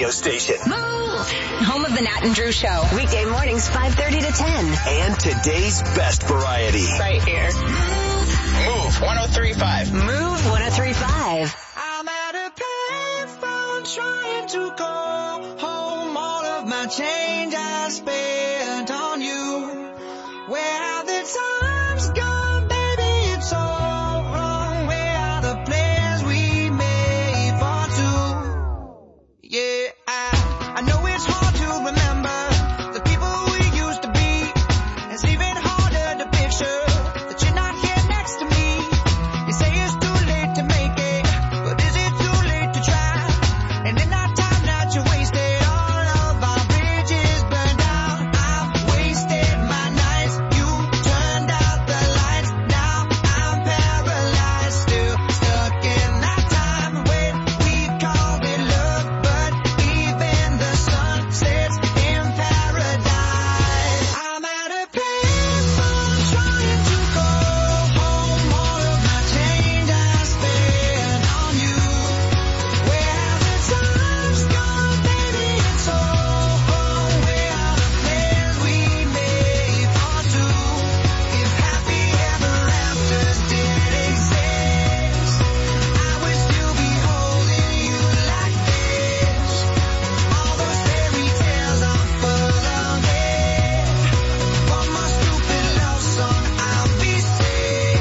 radio station. Move! Home of the Nat and Drew Show. Weekday mornings 5:30 to 10. And today's best variety. Right here. Move 103.5. Move 103.5. I'm at a payphone trying to call home. All of my change I spent on you. Where have the times gone, baby? It's all wrong. Where are the plans we made for two? Yeah, I know it's hard to remember the people we used to be. It's even harder to picture that you're not here next to me. You say it's too late to make it, but is it too late to try? And in that time that you wasted, all of our bridges burned down. I've wasted my nights, you turned out the lights. Now I'm paralyzed, still stuck in that time when we called it love. But even the sun sets in paradise. I'm at a payphone trying to call home. All of my change I spent on you. Where have the times gone, baby? It's all wrong. Where are the plans we made for two? If happy ever afters did exist, I would still be holding you like this. All those fairy tales are full of it. For my stupid love song, I'll be sick.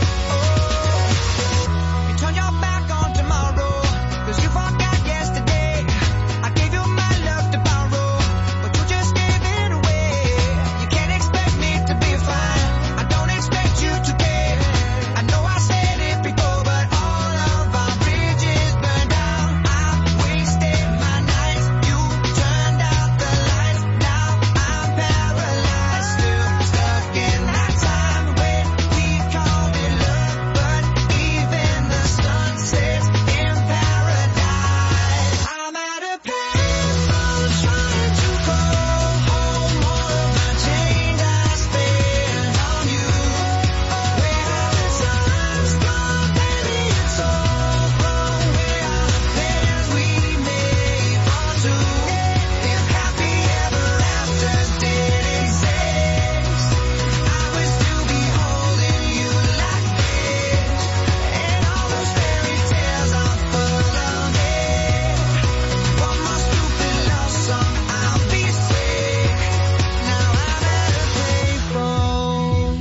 You turn your back on tomorrow, 'cause you forgot yesterday. I gave you my love to borrow, but you just gave it away. You can't expect me to be fine, I don't expect you to care. I know I said it before, but all of our bridges burned down. I've wasted my nights, you turned out the lights. Now I'm paralyzed, still stuck in that time when we called it love. But even the sun sets in paradise. I'm at a payphone trying to call home. All of my change I spent on you. Where have the times gone, baby? It's all wrong. Where are the plans we made for two? If happy ever afters did exist, I would still be holding you like this. And all those fairy tales are full of it. For my stupid love song, I'll be sick. Now I'm at a payphone.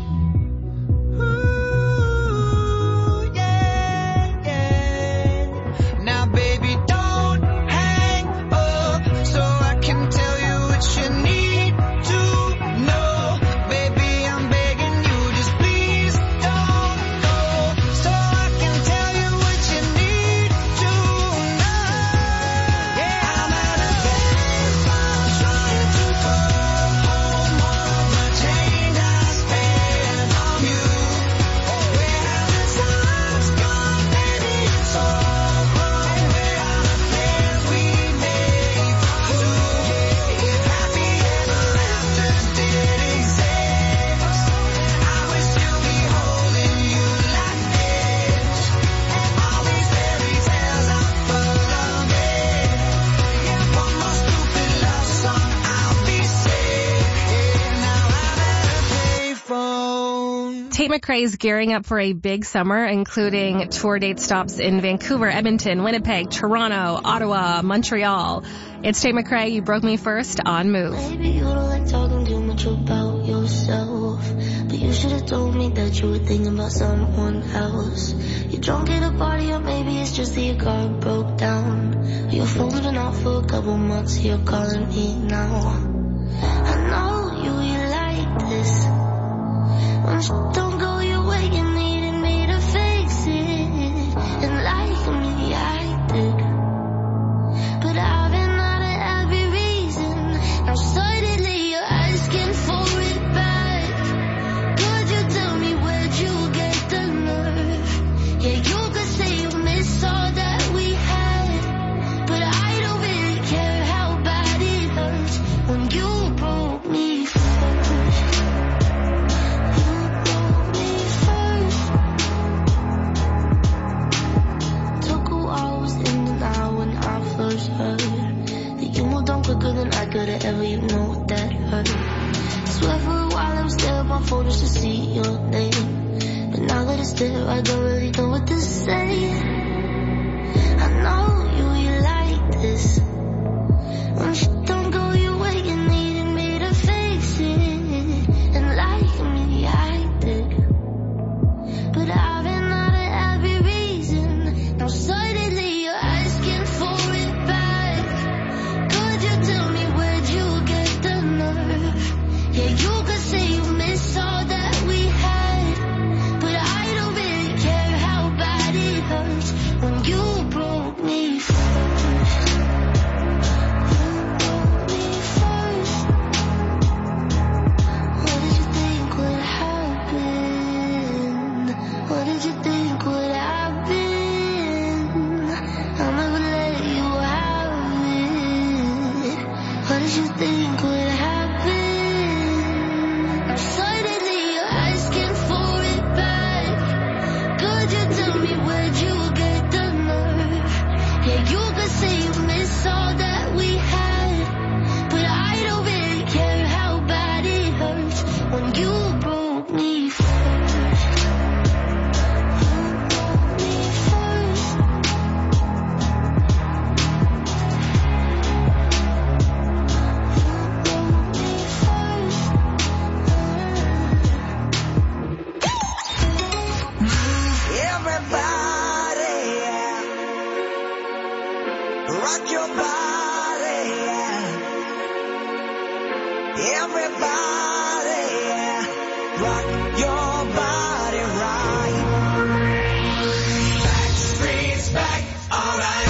Ooh, yeah, yeah. Now baby, don't hang up so I can tell you what you need to know. Baby, I'm begging you, just please don't go, so I can tell you what you need to know. Yeah, I'm at a payphone trying to call home. All of my change I spent on you. Where have the times gone, baby? It's all wrong. Where are the plans we made for two? If happy ever afters did exist, I would still be holding you like this. And all these fairy tales are full of it. For my stupid love song, I'll be sick. Now I'm at a payphone. Tate McRae's gearing up for a big summer, including tour date stops in Vancouver, Edmonton, Winnipeg, Toronto, Ottawa, Montreal. It's Tate McRae, You Broke Me First on Move. Maybe you don't like talking too much about yourself, but you should have told me that you were thinking about someone else. You're drunk at a party, or maybe it's just that your car broke down. Your phone's been off for a couple months, you're calling me now. I know you like this. When shit don't go your way, you needed me to fix it. And like me, I did. But I've been out of every reason. Now suddenly you're asking for it back. Could you tell me where'd you get the nerve? Yeah, you could say you miss all that we had, but I don't really care how bad it hurts when you broke me first. You broke more than I could've ever, you know that hurt. Swear for a while I was there on my phone just to see your name. But now that it's there, I don't really know what to say. I know you like this. When shit don't go your way, you needed me to face it. And like me, I did. But I've been out of every reason. Now suddenly you're asking for it back. Could you tell me where'd you get the nerve? Yeah, you could say you miss all that we had. But I don't really care how bad it hurts when you broke me first. What did you think would happen? I'll never let you have it. What did you think would happen? Suddenly you're asking for it back. Could you tell me where'd you get the nerve? Yeah, you could say you miss all that we had. But I don't really care how bad it hurts when you broke me first. Rock your body, everybody, rock your body right. Backstreet's back, alright.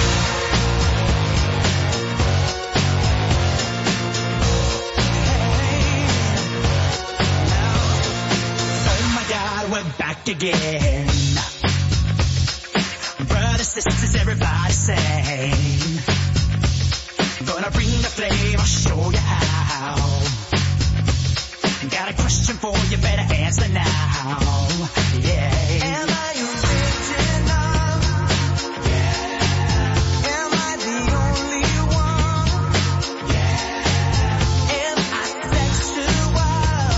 Hey, now, oh my God, we're back again. Brothers, sisters, everybody sing. Gonna bring the flame, I'll show you how. Got a question for you, better answer now. Yeah. Am I original? Yeah. Am I the only one? Yeah. Am I sexual?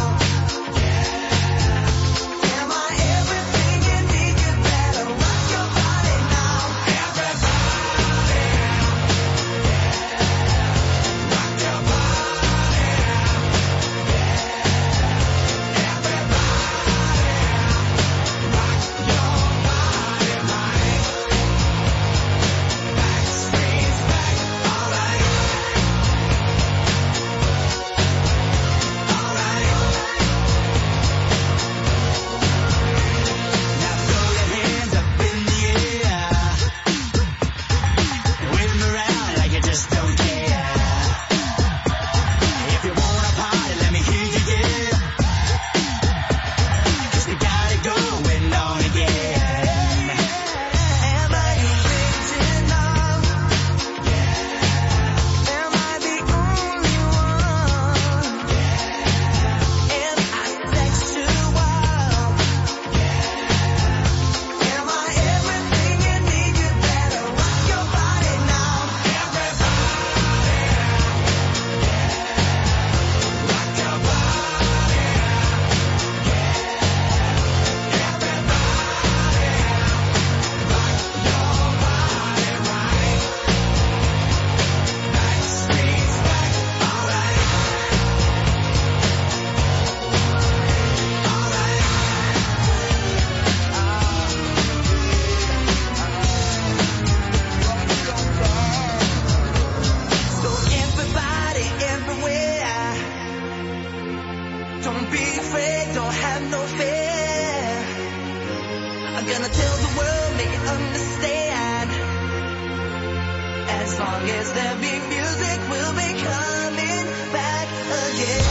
Yeah. Am I everything you need? You better rock your body now. Everybody. As long as there be music, we'll be coming back again.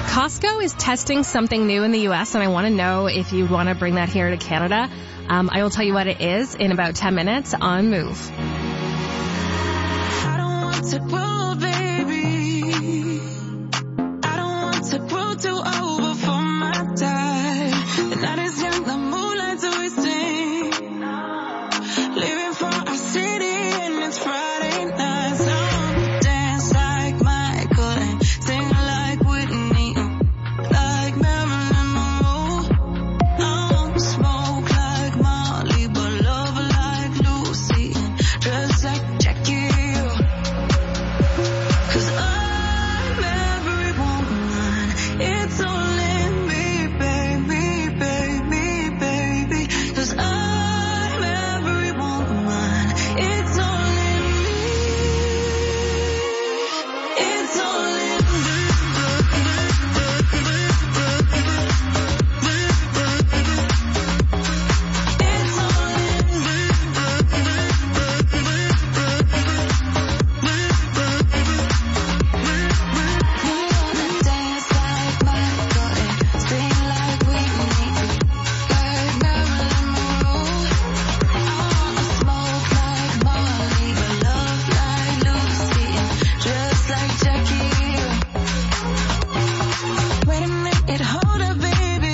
Costco is testing something new in the U.S., and I want to know if you want to bring that here to Canada. I will tell you what it is in about 10 minutes on Move. I don't want to grow, baby. I don't want to grow too old before my time. The night is young, the moonlight's wasting. Living for our city and it's Friday night. So dance like Michael and sing like Whitney, like Marilyn Monroe. Smoke like Molly, but love like Lucy, and dress like Jackie. 'Cause I'm every woman, it's all in me, baby, baby, baby. 'Cause I'm every woman, it's all in me, it's all in me. It's all in me. We wanna dance like Michael and sing like Whitney, like Marilyn Monroe. I wanna smoke like Molly, but love like Lucy, and dress like Jackie. Wait a minute, hold up, baby.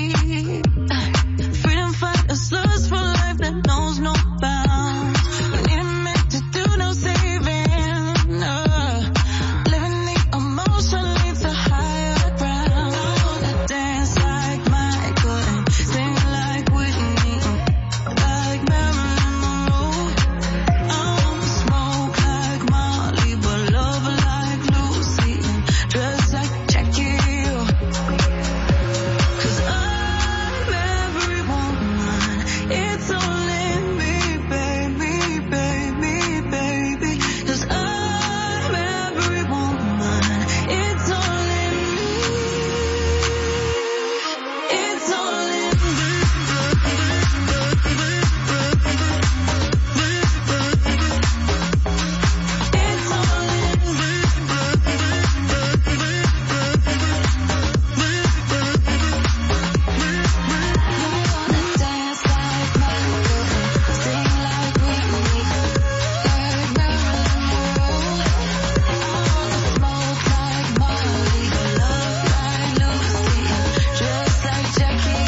Freedom fighters, lust for life that knows no bounds. We need a minute to do no saving. Living the emotion leads to higher ground. I wanna dance like Michael and sing like Whitney, like Marilyn Monroe. I wanna smoke like Molly, but love like Lucy, and dress like Jackie. 'Cause I'm every woman, it's all in me, baby, baby, baby. 'Cause I'm every woman, it's all in me, it's all in me. It's all in me. We wanna dance like Michael and sing like Whitney, like Marilyn Monroe. I wanna smoke like Molly, but love like Lucy, and dress like Jackie.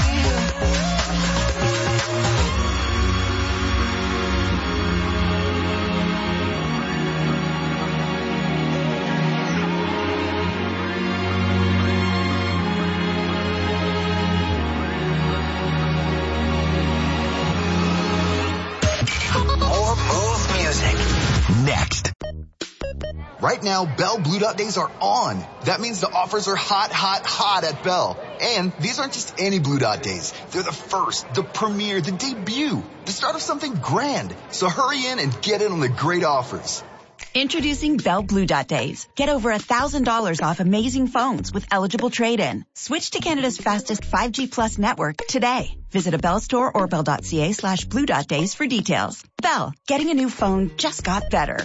More Move music. Next. Right now, Bell Blue Dot Days are on. That means the offers are hot, hot, hot at Bell. And these aren't just any Blue Dot Days. They're the first, the premiere, the debut, the start of something grand. So hurry in and get in on the great offers. Introducing Bell Blue Dot Days. Get over $1,000 off amazing phones with eligible trade-in. Switch to Canada's fastest 5G Plus network today. Visit a Bell store or bell.ca/Blue Dot Days for details. Bell, getting a new phone just got better.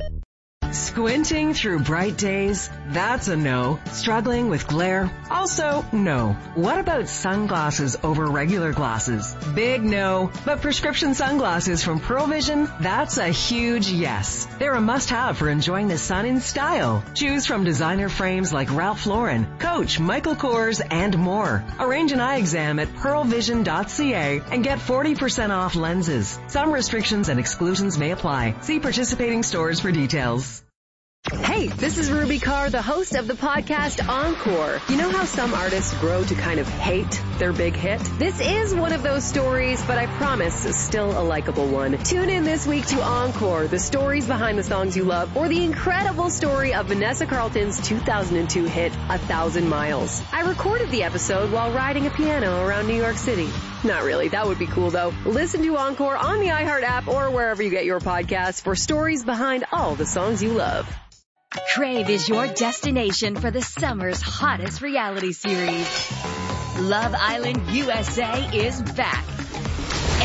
Squinting through bright days? That's a no. Struggling with glare? Also no. What about sunglasses over regular glasses? Big no. But prescription sunglasses from Pearl Vision? That's a huge yes. They're a must-have for enjoying the sun in style. Choose from designer frames like Ralph Lauren, Coach, Michael Kors, and more. Arrange an eye exam at pearlvision.ca and get 40% off lenses. Some restrictions and exclusions may apply. See participating stores for details. Hey, this is Ruby Carr, the host of the podcast Encore. You know how some artists grow to kind of hate their big hit? This is one of those stories, but I promise it's still a likable one. Tune in this week to Encore, the stories behind the songs you love, or the incredible story of Vanessa Carlton's 2002 hit, 1,000 Miles. I recorded the episode while riding a piano around New York City. Not really, that would be cool though. Listen to Encore on the iHeart app or wherever you get your podcasts for stories behind all the songs you love. Crave is your destination for the summer's hottest reality series. Love Island USA is back. And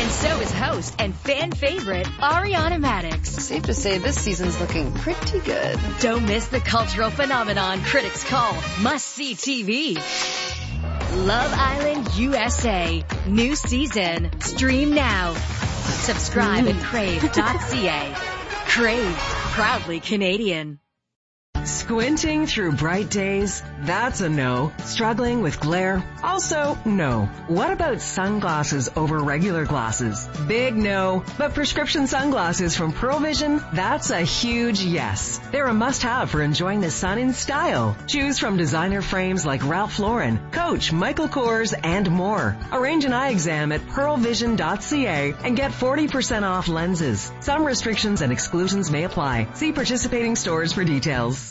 And so is host and fan favorite Ariana Madix. Safe to say this season's looking pretty good. Don't miss the cultural phenomenon critics call must-see TV. Love Island USA. New season. Stream now. Subscribe at crave.ca. Crave. Proudly Canadian. Squinting through bright days? That's a no. Struggling with glare? Also no. What about sunglasses over regular glasses? Big no. But prescription sunglasses from Pearl Vision? That's a huge yes. They're a must-have for enjoying the sun in style. Choose from designer frames like Ralph Lauren, Coach, Michael Kors, and more. Arrange an eye exam at pearlvision.ca and get 40% off lenses. Some restrictions and exclusions may apply. See participating stores for details.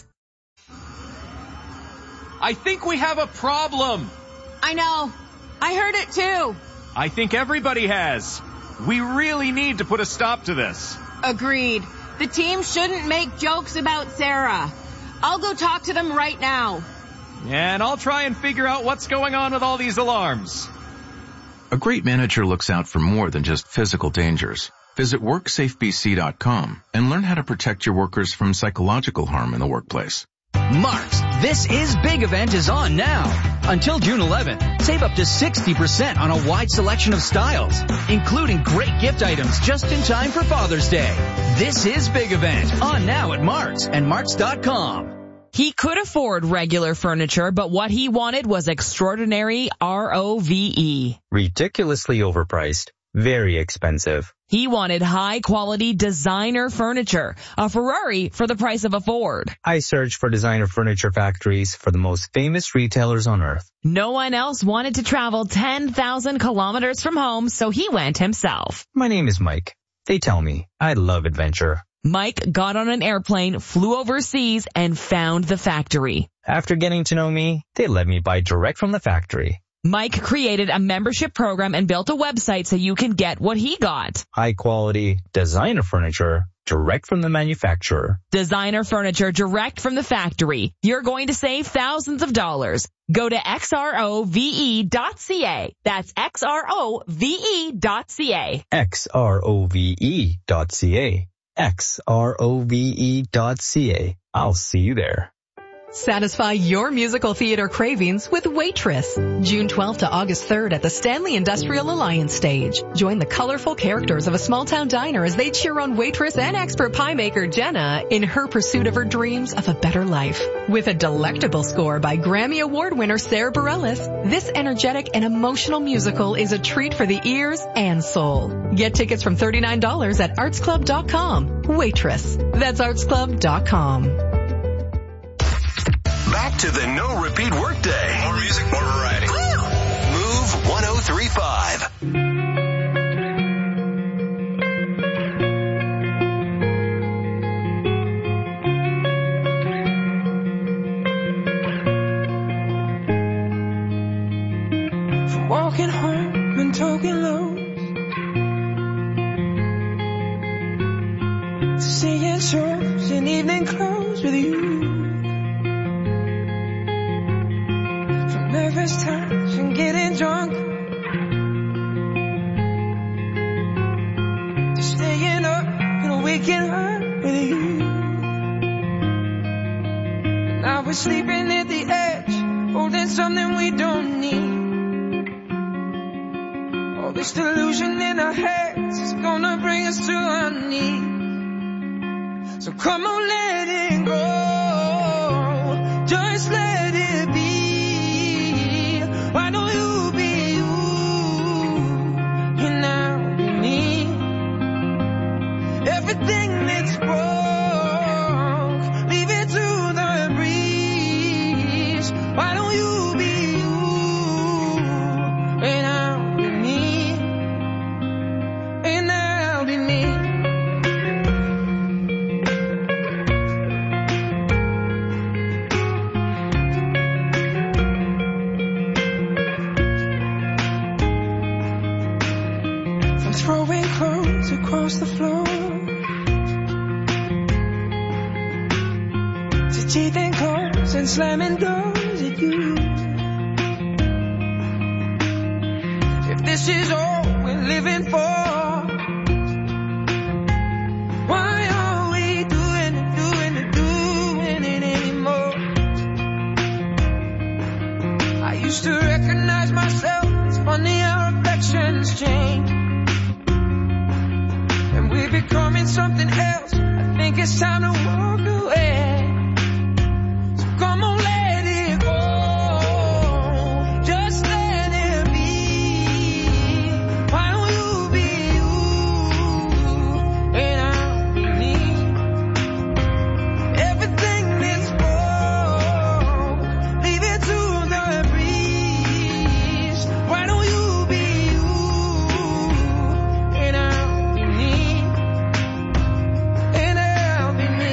I think we have a problem. I know. I heard it too. I think everybody has. We really need to put a stop to this. Agreed. The team shouldn't make jokes about Sarah. I'll go talk to them right now. And I'll try and figure out what's going on with all these alarms. A great manager looks out for more than just physical dangers. Visit WorksafeBC.com and learn how to protect your workers from psychological harm in the workplace. Mark's This Is Big event is on now. Until June 11th, save up to 60% on a wide selection of styles, including great gift items just in time for Father's Day. This Is Big event on now at Mark's and Marks.com. He could afford regular furniture, but what he wanted was extraordinary ROVE. Ridiculously overpriced. Very expensive. He wanted high-quality designer furniture, a Ferrari for the price of a Ford. I searched for designer furniture factories for the most famous retailers on earth. No one else wanted to travel 10,000 kilometers from home, so he went himself. My name is Mike. They tell me I love adventure. Mike got on an airplane, flew overseas, and found the factory. After getting to know me, they let me buy direct from the factory. Mike created a membership program and built a website so you can get what he got. High quality designer furniture direct from the manufacturer. Designer furniture direct from the factory. You're going to save thousands of dollars. Go to xrove.ca. That's xrove.ca. xrove.ca. xrove.ca. I'll see you there. Satisfy your musical theater cravings with Waitress. June 12th to August 3rd at the Stanley Industrial Alliance stage. Join the colorful characters of a small-town diner as they cheer on waitress and expert pie maker Jenna in her pursuit of her dreams of a better life. With a delectable score by Grammy Award winner Sarah Bareilles, this energetic and emotional musical is a treat for the ears and soul. Get tickets from $39 at artsclub.com. Waitress. That's artsclub.com. Back to the no repeat workday. More music, more variety. Move 103.5. From walking home and talking lows, to seeing shows in evening clothes with you. Nervous times and getting drunk, to staying up and waking up with you. Now we're sleeping at the edge, holding something we don't need. All this delusion in our heads is gonna bring us to our knees. So come on, let it go, just let it be. Why don't you be you, and I'll be me. Everything that's broke, leave it to the breeze. Why don't you be you, and I'll be me, and I'll be me. Throwing clothes across the floor, to teething claws and slamming doors at you. If this is all we're living for, used to recognize myself. It's funny how affections change. And we're becoming something else. I think it's time to walk away. So come on, let it go. Just let it be. Why don't you be you? And I'll be me. Everything that's wrong, leave it to the breeze. Why don't you be you? And I'll be me. And I'll be me.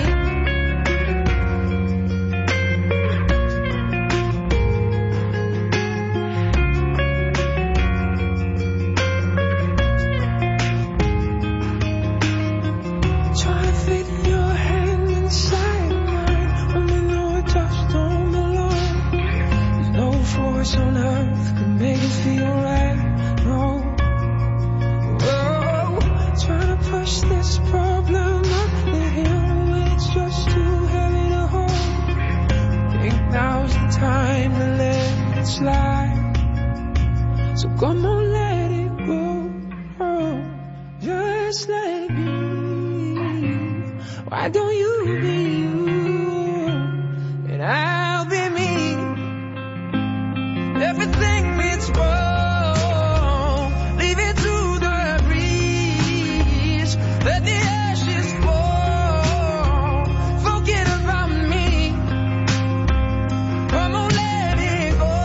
Try to fit your hand inside mine when we know it just don't belong. There's no force on earth can make it feel right. No. Whoa. Trying to push this problem up the hill when it's just too heavy to hold. Think now's the time to let it slide. So come on, let it go. Oh, just let it be. Why don't you be you? And I'll be me. Everything that's wrong, leave it to the breeze. Let the ashes fall. Forget about me. Come on, let it go.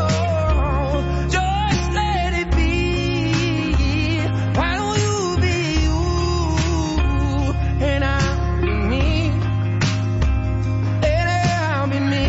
Just let it be. Why don't you be you? And I'll be me. And I'll be me.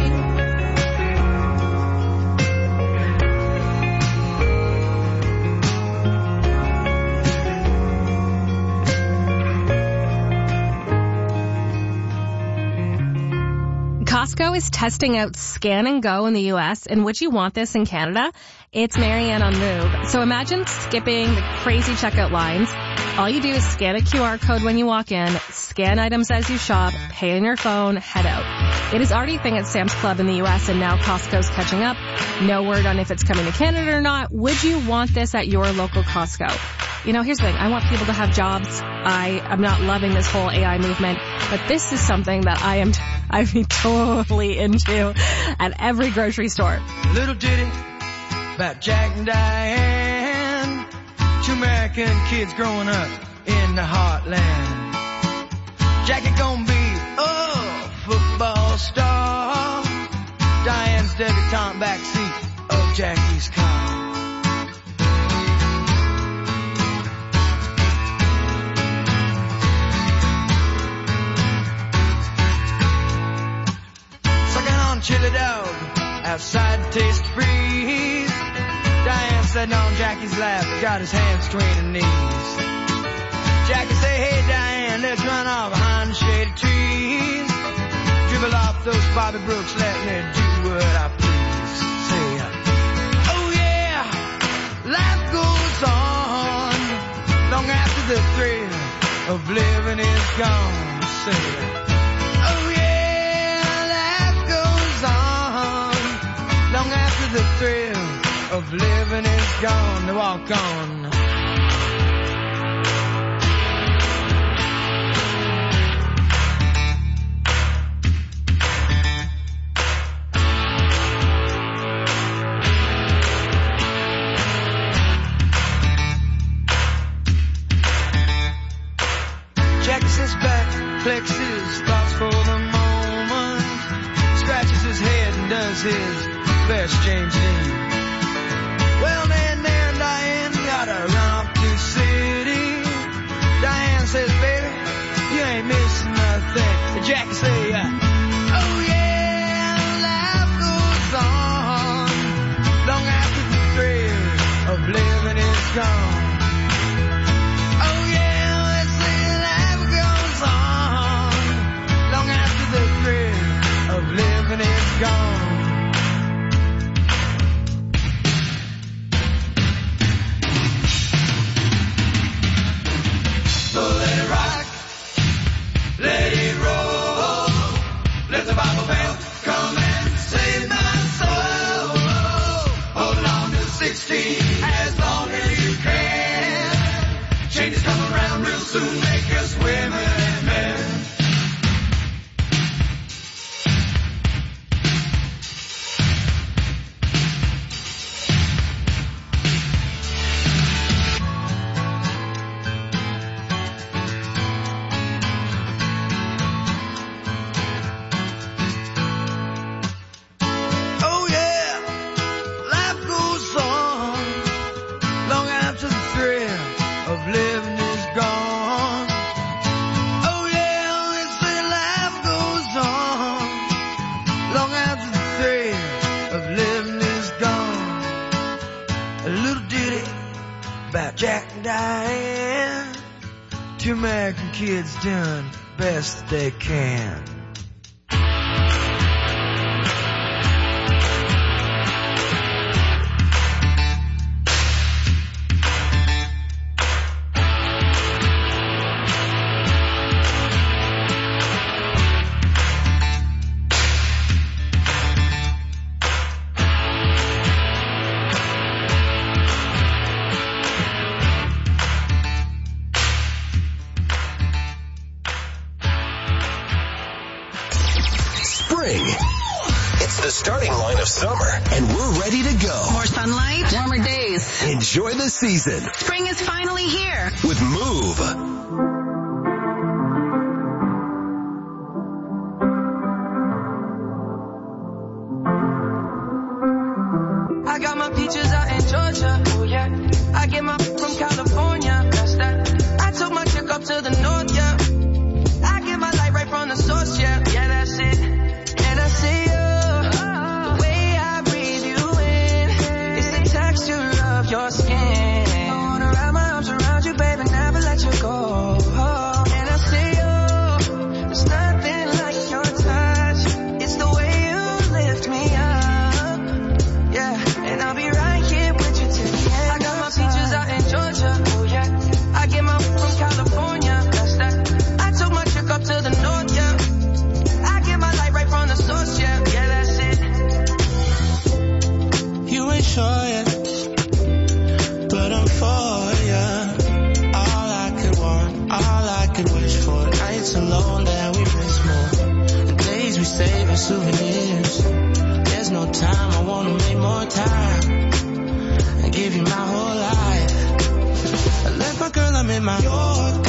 Costco is testing out Scan and Go in the U.S. and would you want this in Canada? It's Marianne on Move. So imagine skipping the crazy checkout lines. All you do is scan a QR code when you walk in, scan items as you shop, pay on your phone, head out. It is already a thing at Sam's Club in the U.S. and now Costco's catching up. No word on if it's coming to Canada or not. Would you want this at your local Costco? You know, here's the thing. I want people to have jobs. I'm not loving this whole AI movement, but this is something that I'd be totally into at every grocery store. Little ditty about Jack and Diane, two American kids growing up in the heartland. Jackie gonna be a football star. Diane's debutante backseat of Jackie's car. Chili dog, outside taste freeze. Diane sitting on Jackie's lap, got his hands between her knees. Jackie say, hey Diane, let's run off behind the shady trees. Dribble off those Bobby Brooks, let me do what I please. Say, oh yeah, life goes on long after the thrill of living is gone. Say, long after the thrill of living is gone, to walk on. Checks his back, flexes his thoughts for the moment, scratches his head and does his best James Dean. Well, then Diane gotta run off to the city. Diane says, baby, you ain't missing nothing. Jackie say, oh yeah, life goes on long after the thrill of living is gone. Oh yeah, let's say life goes on long after the thrill of living is gone. Let it rock, let it roll. And I am. Two American kids doing best they can. It's the starting line of summer, and we're ready to go. More sunlight, warmer days. Enjoy the season Spring is finally here. with Move. I got my peaches out in Georgia, oh yeah. I get my from California, that's that. I took my chick up to the north, yeah. I get my light right from the source, yeah. Yeah, that's it. And I see you, the way I breathe you in. It's the texture of your skin. I wanna wrap my arms around you, baby, never let you go. And I see you, there's nothing like your touch. It's the way you lift me up, yeah. And I'll be right here with you till the end. I got my peaches out in Georgia, oh yeah. I get my from California, that's that. I took my chick up to the north, yeah. I get my light right from the source, yeah. Yeah, that's it. You ain't sure yet, but I'm for ya. All I could want, all I could wish for. Nights alone that we miss more. The days we save as souvenirs. There's no time, I wanna make more time and give you my whole life. I left my girl, I'm in my Yorker.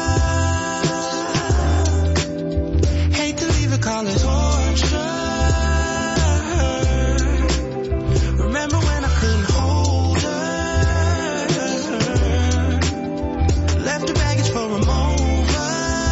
Hate to leave it, call it torture. Remember when I couldn't hold her? Left the baggage for a mover.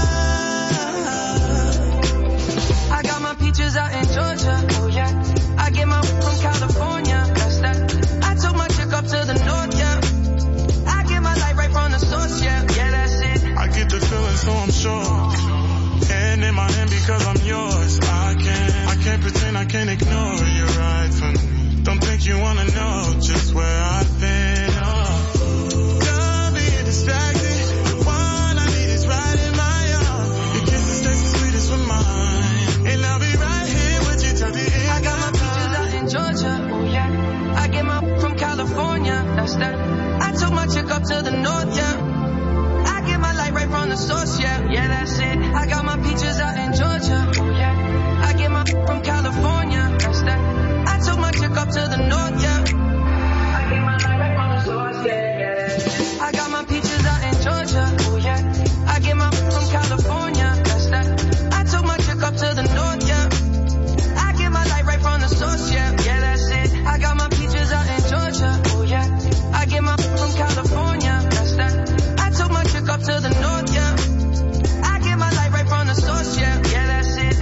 I got my peaches out in Georgia, oh yeah. I get my from California, that's that. I took my chick up to the north, yeah. I get my light right from the source, yeah. Yeah, that's it. I get the feeling, so I'm sure. Hand in my hand because I'm yours. I can't pretend, I can't ignore. You're right for me. Don't think you wanna know just where I've been. Don't be distracted. The one I need is right in my arms. Your kisses taste the sweetest with mine, and I'll be right here with you till the end. I got my peaches out in Georgia, oh yeah. I get my from California, that's that. I took my chick up to the north, yeah. I get my light right from the source, yeah. Yeah, that's it. I got my peaches out in Georgia, oh yeah. I get my from California, that's that. I took my chick up to the north, yeah. I get my light right from the source, yeah. I got my peaches out in Georgia, oh yeah. I get my from California, that's that. I took my chick up to the north, yeah. I get my light right from the source, yeah. Yeah, that's it. I got my peaches out in Georgia, oh yeah. I get my from California, that's that. I took my chick up to the north, yeah. I get my light right from the source, yeah. Yeah, that's it.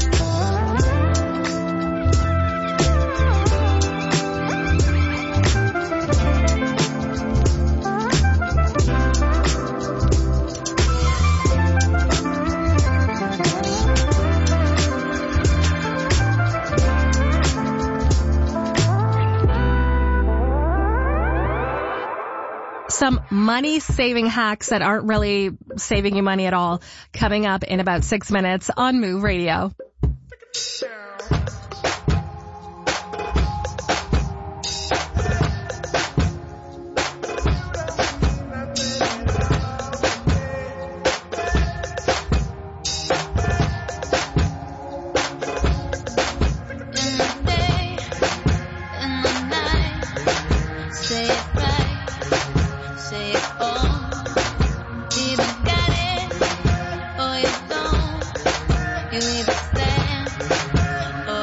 Some money-saving hacks that aren't really saving you money at all coming up in about 6 minutes on Move Radio. You either stand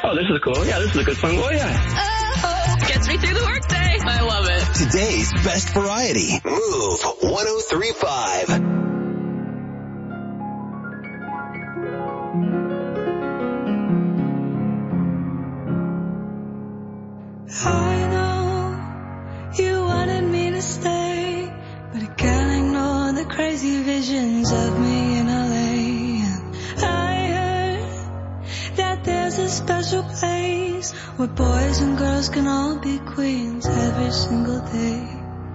oh, this is cool. Yeah, this is a good song. Oh, yeah. Gets me through the workday. I love it. Today's best variety. Move 103.5. I know you wanted me to stay, but I can't ignore the crazy visions of me in LA. I heard that there's a special place where boys and girls can all be queens every single day.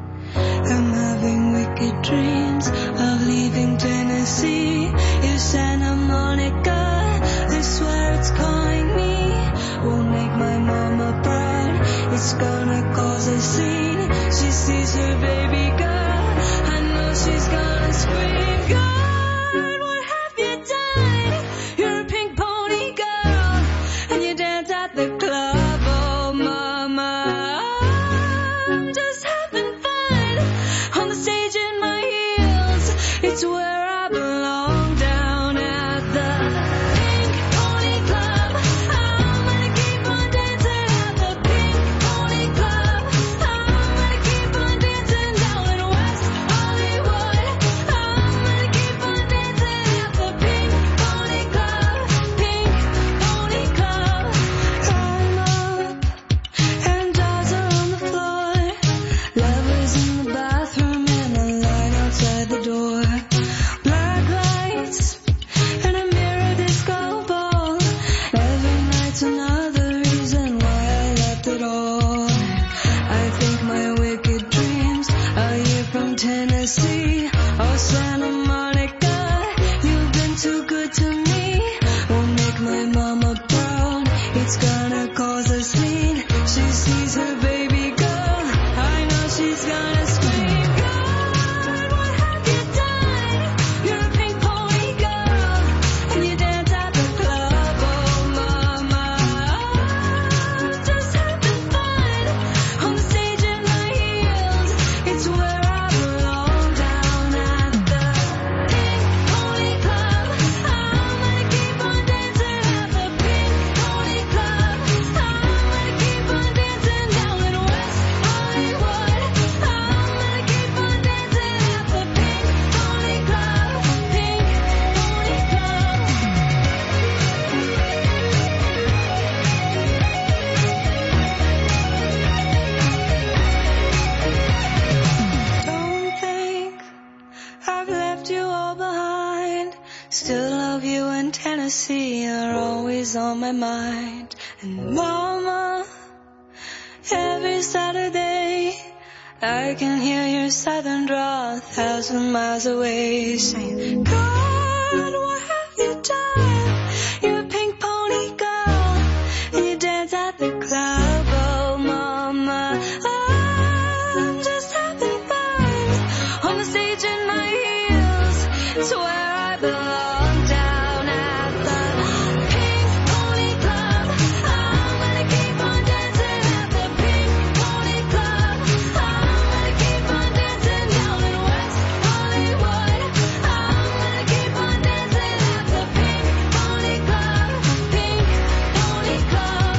I'm having wicked dreams of leaving Tennessee. If Santa Monica, I swear it's calling me. Won't make my mama proud. It's gonna cause a scene. She sees her baby girl. I know she's gonna scream. God, what have you done? You're a pink pony girl, and you dance at the club. Oh, mama, I'm just having fun on the stage in my heels. It's where I belong, down at the Pink Pony Club. I'm gonna keep on dancing at the Pink Pony Club. I'm gonna keep on dancing down in West Hollywood. I'm gonna keep on dancing at the Pink Pony Club. Pink Pony Club. I'm up and dolls are on the floor. Lovers in the bathroom and a line outside the door. Black lights and a mirror disco ball. Every night's another reason why I left it all. I think my wicked dreams are here from Tennessee. Oh, Santa Monica, you've been too good to me. Won't make my mama proud. It's gonna cause a scene. She sees her baby girl. I know she's gonna scream. God, what have you done? You're a pink pony girl, and you dance at the club. Oh, mama, I'm just having fun on the stage in my heels. It's where I belong, down at the Pink Pony Club. I'm gonna keep on dancing at the Pink Pony Club. I'm gonna keep on dancing down in West Hollywood. I'm gonna keep on dancing at the Pink Pony Club. Pink Pony Club. Don't think I've left you all behind. Still love you, and Tennessee are always on my mind. And mama, every Saturday I can hear your southern drawl 1,000 miles away, saying, God, what have you done? You're a pink pony girl, and you dance at the club. Oh, mama, I'm just having fun on the stage in my heels. It's where I belong, down at the Pink Pony Club. I'm gonna keep on dancing at the Pink Pony Club. I'm gonna keep on dancing down in West Hollywood. I'm gonna keep on dancing at the Pink Pony Club. Pink Pony Club.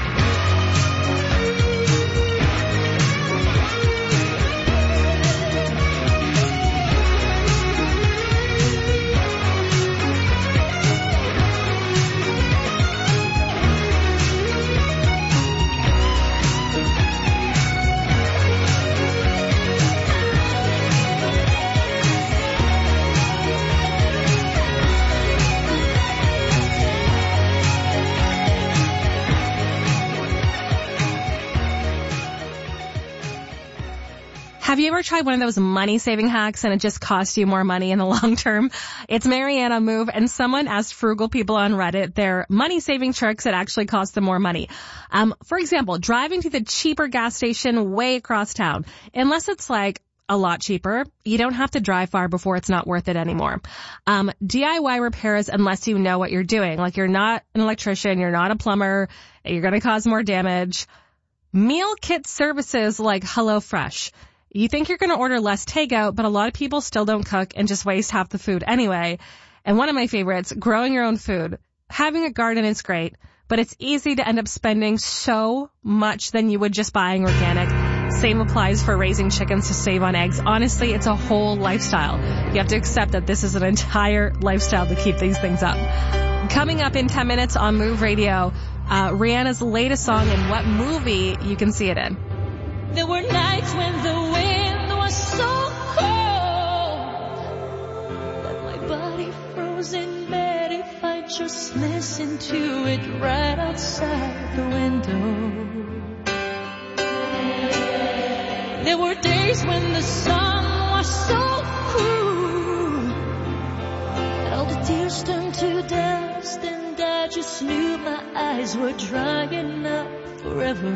Have you ever tried one of those money-saving hacks and it just costs you more money in the long term? It's Marianne on Move, and someone asked frugal people on Reddit their money-saving tricks that actually cost them more money. For example, driving to the cheaper gas station way across town. Unless it's like a lot cheaper, you don't have to drive far before it's not worth it anymore. DIY repairs unless you know what you're doing. Like you're not an electrician, you're not a plumber, you're going to cause more damage. Meal kit services like HelloFresh. You think you're going to order less takeout, but a lot of people still don't cook and just waste half the food anyway. And one of my favorites, growing your own food. Having a garden is great, but it's easy to end up spending so much than you would just buying organic. Same applies for raising chickens to save on eggs. Honestly, it's a whole lifestyle. You have to accept that this is an entire lifestyle to keep these things up. Coming up in 10 minutes on Move Radio, Rihanna's latest song and what movie you can see it in. There were nights when the wind was so cold that my body froze in bed if I just listened to it right outside the window. There were days when the sun was so cruel that all the tears turned to dust, and I just knew my eyes were drying up forever.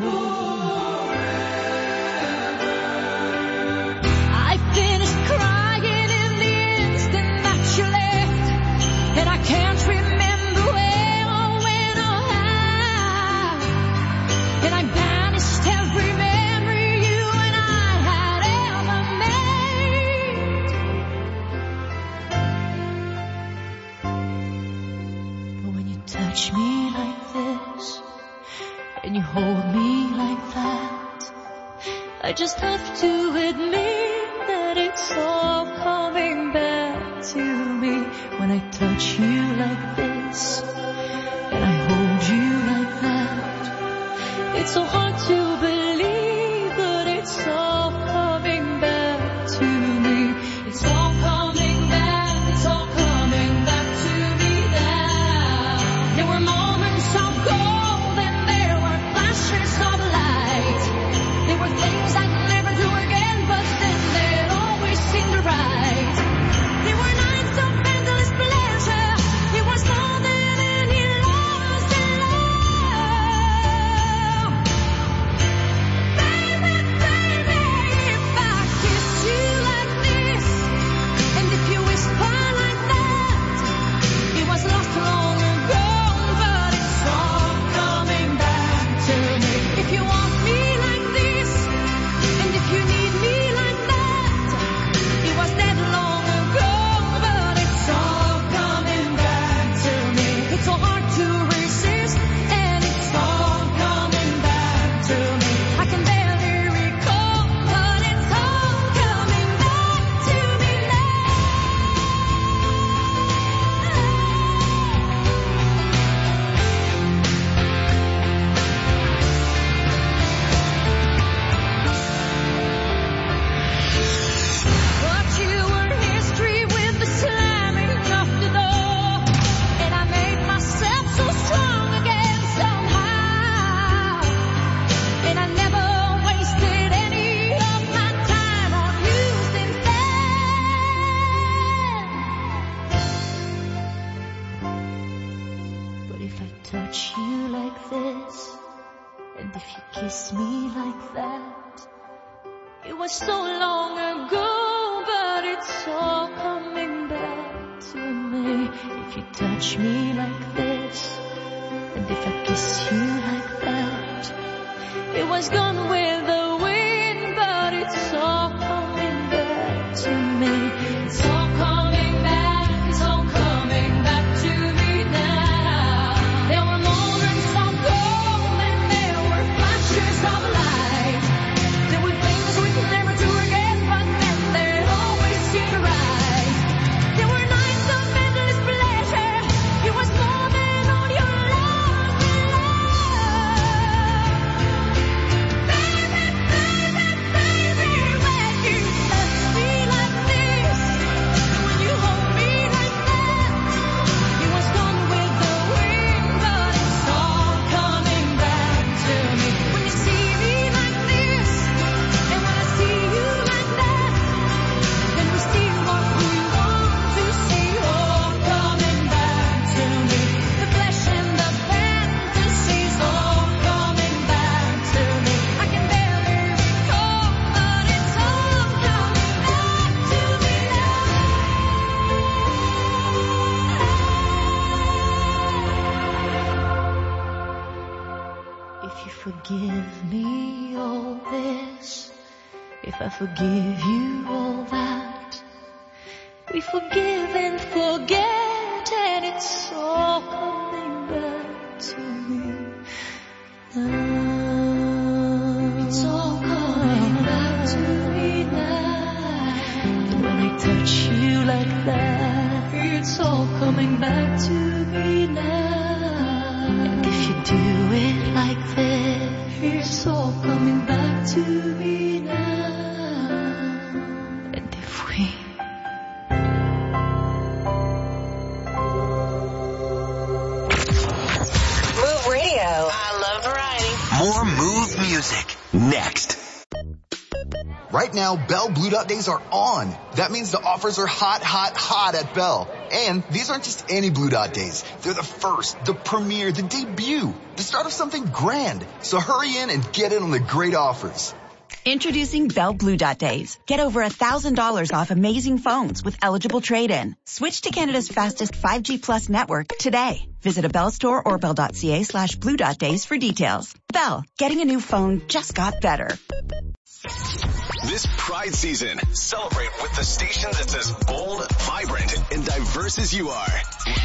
I finished crying in the instant that you left, and I can't remember where or when or how, and I banished every memory you and I had ever made. But when you touch me like this, and you hold me like that, I just have to admit that it's all coming back to me. When I touch you like this, and I hold you like that, it's so hard to believe, but it's all coming back to me. It's all coming back, it's all coming back to me now. There were moments of gold and there were flashes of light. There were things I'd never do again, but then they'd always seem to right. There were nights of endless pleasure. It was more than any loss in love. Baby, baby, if I kiss you like this, and if you whisper like that, it was lost long ago, but it's all coming back to me. If you want me like this, and if you need me like that, it was dead long ago, but it's all coming back to me. It's so hard to resist, and it's all coming back to me. I can barely recall, but it's all coming back to me But you were history with the slamming of the door, and I made myself so strong again somehow, and I never wasted any of my time on you since then. But if I touch you like this, and if you kiss me like that, it was so long ago, but it's all coming back to me. If you touch me like this, and if I kiss you like that, it was gone with the wind, but it's all coming back to me. It's all coming back, it's all coming back to me now. There were moments of gold and there were flashes of light. There were things we could never do again, but then they'd always seem to right. There were nights of endless pleasure. It was more than all your lost in love. Baby, baby, baby, when you touch me like this, and when you hold me like that, it was gone with the wind, but it's all coming back to me. When you see me like this, and when I see you like that, then we see what we want to see, all coming back to me. The flesh and the fantasies, all coming back to me. I can barely recall, but it's all coming back to me now. If you forgive me all this, if I forgive you all that, we forgive and forget, and it's all coming back to me now. It's all coming back to me now. And when I touch you like that, it's all coming back to me now. And if you do it like that, it's all coming back to me now. And if we Move Radio. I love variety. More Move music next. Right now, Bell Blue Dot Days are on. That means the offers are hot, hot, hot at Bell. And these aren't just any Blue Dot Days. They're the first, the premiere, the debut, the start of something grand. So hurry in and get in on the great offers. Introducing Bell Blue Dot Days. Get over $1,000 off amazing phones with eligible trade-in. Switch to Canada's fastest 5G Plus network today. Visit a Bell store or bell.ca/Blue Dot Days for details. Bell, getting a new phone just got better. This Pride season, celebrate with the station that's as bold, vibrant, and diverse as you are.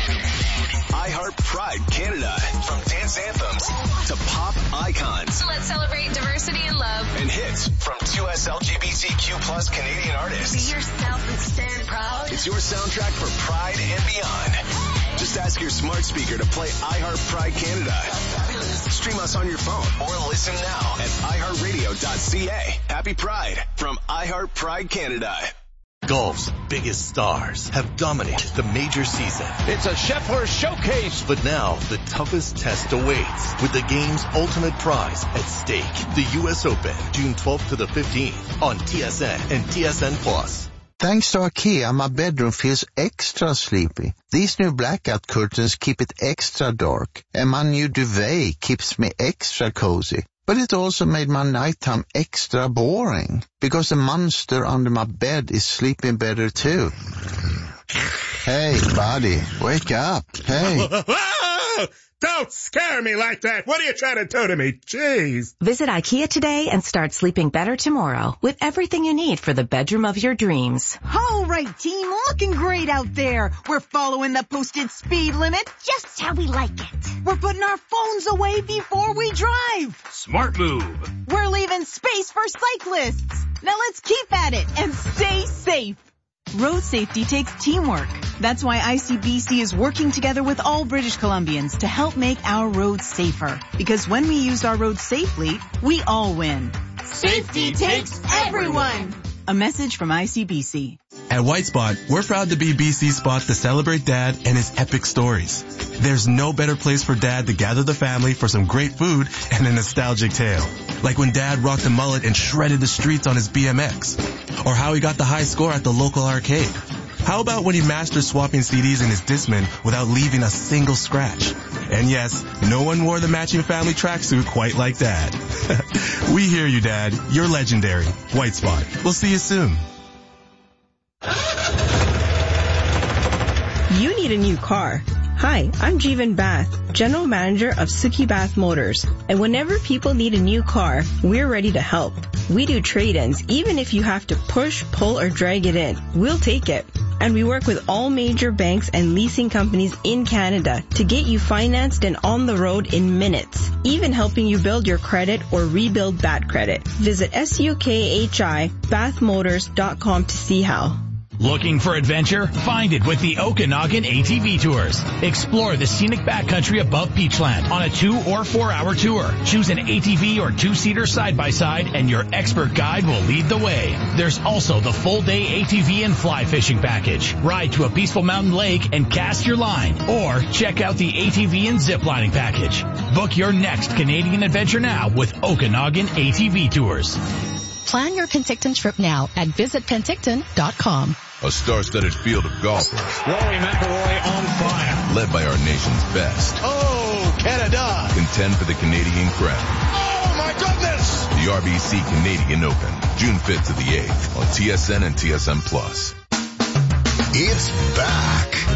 iHeart Pride Canada. From dance anthems to pop icons. Let's celebrate diversity and love. And hits from 2S LGBTQ+ Canadian artists. Be yourself and stand proud. It's your soundtrack for Pride and beyond. Just ask your smart speaker to play iHeart Pride Canada. Stream us on your phone or listen now at iHeartRadio.ca. Happy Pride from iHeart Pride Canada. Golf's biggest stars have dominated the major season. It's a Scheffler showcase. But now the toughest test awaits with the game's ultimate prize at stake. The U.S. Open, June 12th to the 15th on TSN and TSN Plus. Thanks to IKEA, my bedroom feels extra sleepy. These new blackout curtains keep it extra dark, and my new duvet keeps me extra cozy. But it also made my nighttime extra boring, because the monster under my bed is sleeping better too. Hey, buddy, wake up. Hey. Don't scare me like that. What are you trying to do to me? Jeez. Visit IKEA today and start sleeping better tomorrow with everything you need for the bedroom of your dreams. All right, team, looking great out there. We're following the posted speed limit just how we like it. We're putting our phones away before we drive. Smart move. We're leaving space for cyclists. Now let's keep at it and stay safe. Road safety takes teamwork. That's why ICBC is working together with all British Columbians to help make our roads safer. Because when we use our roads safely, we all win. Safety takes everyone. A message from ICBC. At White Spot, we're proud to be BC's spot to celebrate Dad and his epic stories. There's no better place for Dad to gather the family for some great food and a nostalgic tale. Like when Dad rocked a mullet and shredded the streets on his BMX. Or how he got the high score at the local arcade. How about when he mastered swapping CDs in his Discman without leaving a single scratch? And yes, no one wore the matching family tracksuit quite like Dad. We hear you, Dad. You're legendary. White Spot. We'll see you soon. You need a new car. Hi, I'm Jeevan Bath, General Manager of Suki Bath Motors. And whenever people need a new car, we're ready to help. We do trade-ins, even if you have to push, pull, or drag it in. We'll take it. And we work with all major banks and leasing companies in Canada to get you financed and on the road in minutes, even helping you build your credit or rebuild bad credit. Visit SUKHI-bathmotors.com to see how. Looking for adventure? Find it with the Okanagan ATV Tours. Explore the scenic backcountry above Peachland on a 2 or 4 hour tour. Choose an ATV or 2-seater side-by-side and your expert guide will lead the way. There's also the full-day ATV and fly fishing package. Ride to a peaceful mountain lake and cast your line. Or check out the ATV and ziplining package. Book your next Canadian adventure now with Okanagan ATV Tours. Plan your Penticton trip now at visitpenticton.com. A star-studded field of golfers. Rory McIlroy on fire. Led by our nation's best. Oh, Canada. Contend for the Canadian crown. Oh, my goodness. The RBC Canadian Open, June 5th to the 8th on TSN and TSN Plus. It's back.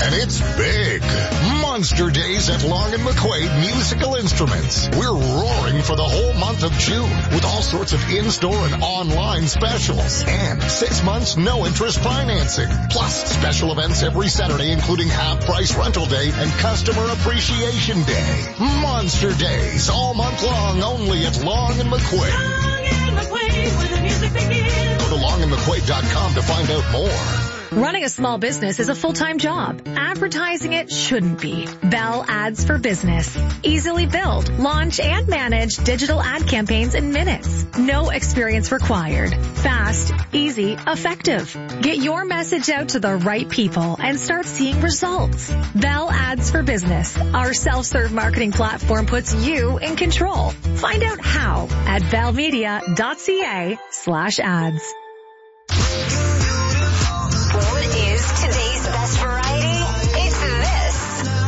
and it's big. Monster Days at Long & McQuaid Musical Instruments. We're roaring for the whole month of June with all sorts of in-store and online specials. And 6 months, no interest financing. Plus, special events every Saturday, including half-price rental day and customer appreciation day. Monster Days all month long, only at Long & McQuaid. Long & McQuaid, where the music begins. Go to longandmcquaid.com to find out more. Running a small business is a full-time job. Advertising it shouldn't be. Bell Ads for Business. Easily build, launch, and manage digital ad campaigns in minutes. No experience required. Fast, easy, effective. Get your message out to the right people and start seeing results. Bell Ads for Business. Our self-serve marketing platform puts you in control. Find out how at bellmedia.ca/ads. Today's best variety, it's this.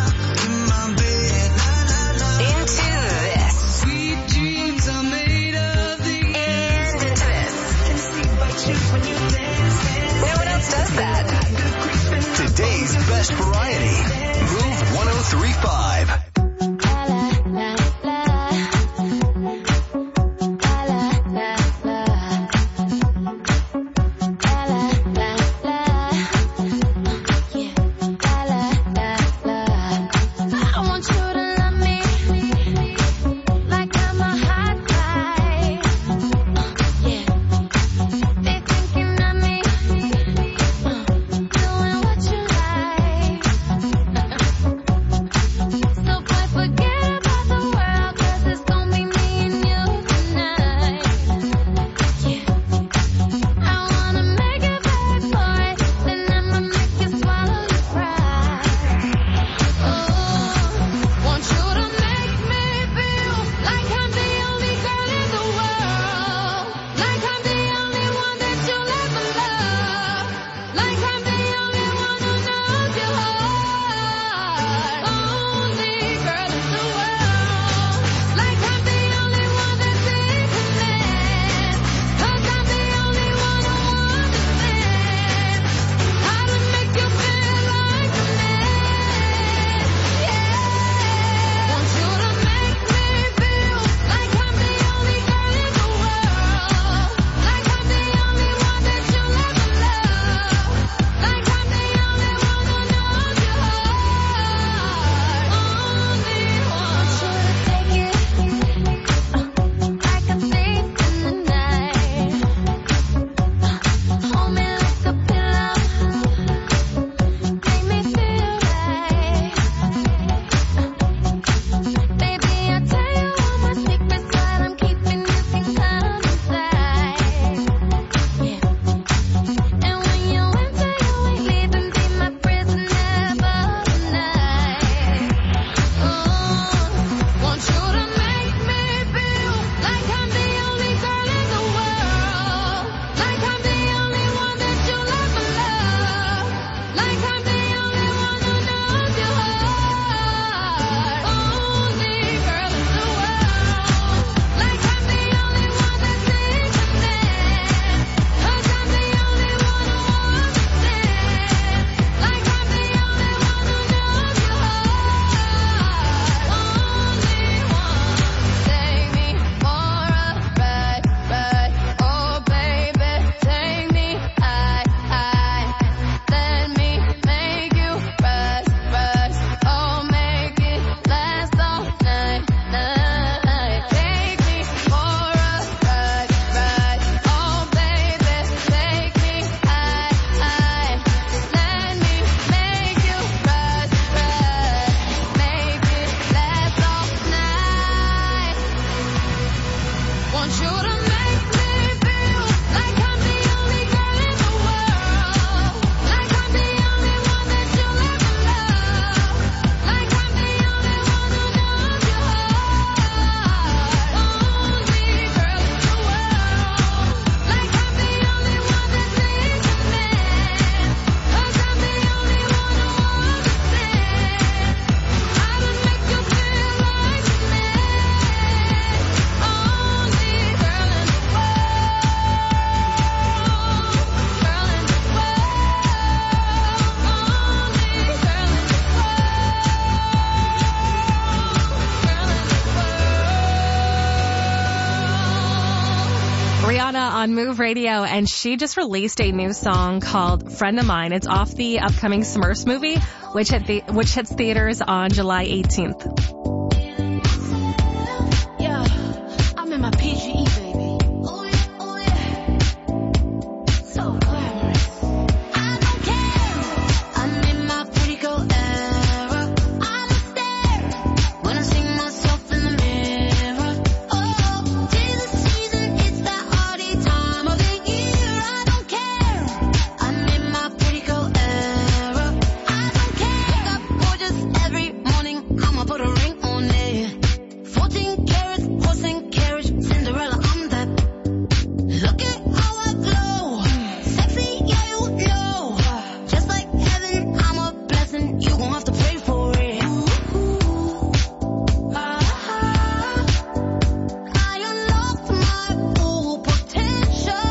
Into this. Sweet dreams are made of these. And into this. No one else does that. Today's best variety. Move 103.5. on Move Radio, and she just released a new song called Friend of Mine. It's off the upcoming Smurfs movie, which hits theaters on July 18th. Yeah, I'm in my PGE, baby. Oh yeah. So glamorous. I don't care. I'm in my pretty girl era. I'm a stare when I see myself in the mirror. Oh, tis the season, it's that hardy time of the year. I don't care. I'm in my pretty girl era. I don't care. Wake up gorgeous every morning. I'ma put a ring on it. 14 carats, horse and carriage, Cinderella, I'm that. Look at how I glow. Sexy, yeah, you know. Just like heaven, I'm a blessing. You gon' have to pray for it. I unlocked my full potential.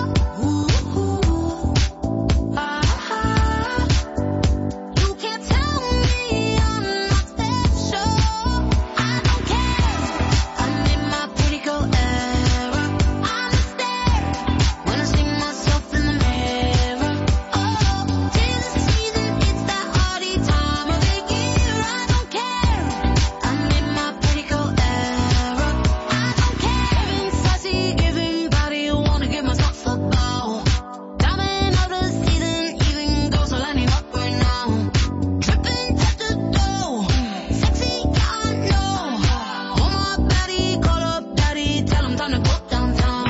You can't tell me I'm not special. I don't care. I'm in my pretty girl era. I'm a stare when I see myself in the mirror. Oh, tis the season, it's that hardy time of the year. I don't care. I'm in my pretty girl era. I don't care. Giving sassy, giving body, wanna give myself a bow. Diamond of the season, even goes lining up right now. Dripping at the dough, sexy, yeah, I know. On my body, call up daddy, tell him time to go downtown.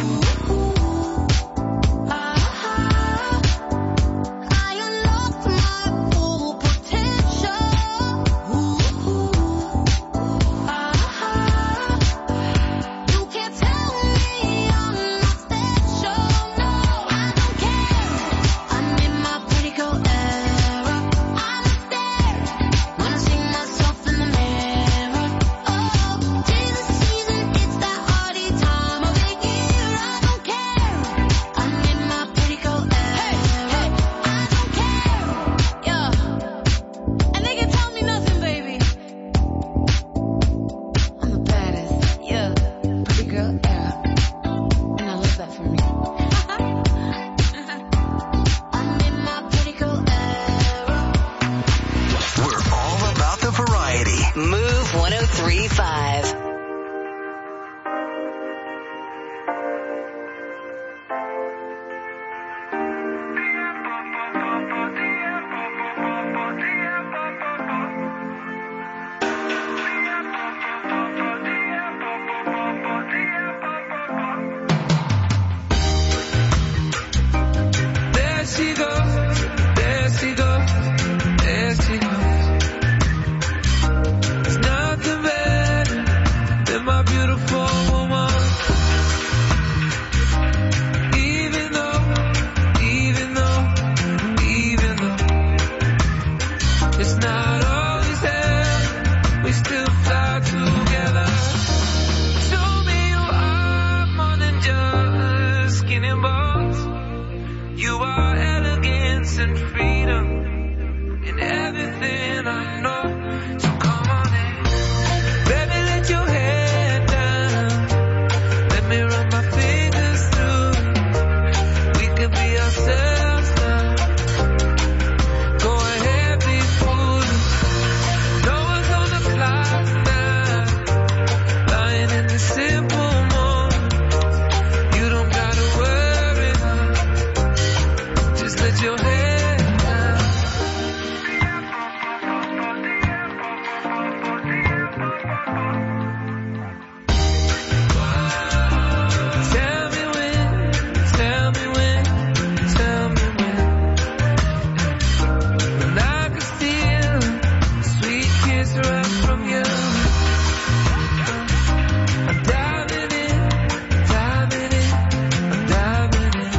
I unlocked my full potential. You can't tell me I'm not special. No, I don't care. I'm in my pretty girl era. I'm a stare when I see myself in the mirror. Oh, tis the season, it's that hardy time of the year. I don't care. I'm in my pretty girl era. I don't care. Yeah, and they can tell me nothing, baby. I'm the baddest. Yeah, pretty girl era, and I love that for me. I'm in my pretty girl era. We're all about the variety. Move 103.5. There she goes, there she goes, there she goes. There's nothing better than my beautiful woman. Even though it's not always there, we still fly together. Show me you are more than just skin and bones. You are elegance and freedom in everything I know. So come on in, baby, let your head down. Let me run my fingers through. We can be ourselves now. Go ahead, be foolish. No one's on the clock now. Lying in the simple moment. You don't gotta worry now. Just let your head down. Tell me when, tell me when, tell me when. When I could steal a sweet kiss right from you. I'm diving in, diving in, I'm diving in.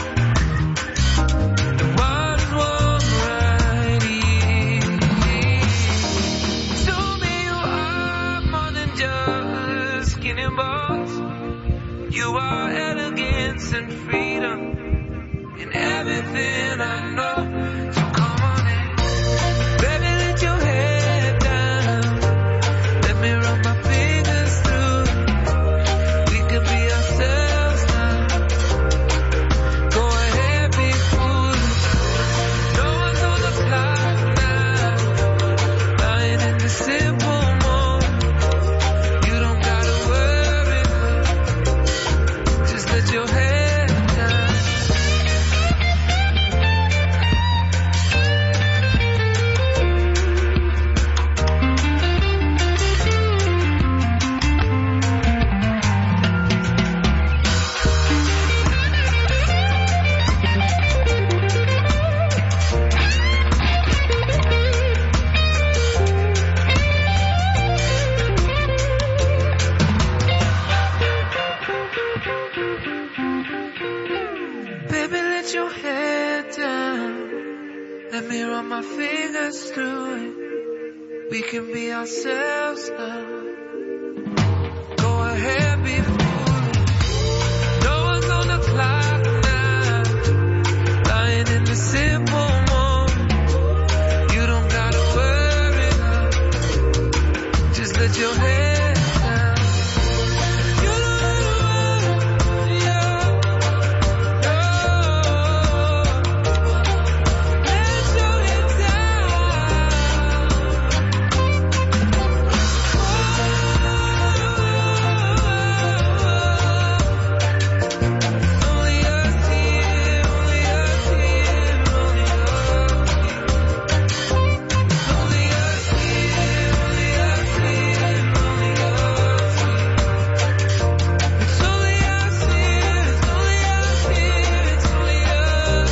The water's warm right here. Show me you are more than just skin and bones. You are elegance and freedom in everything I know. So come on in, baby, let your head down. Let me run my fingers through. We could be ourselves now. let your head down. Let me run my fingers through it. We can be ourselves now.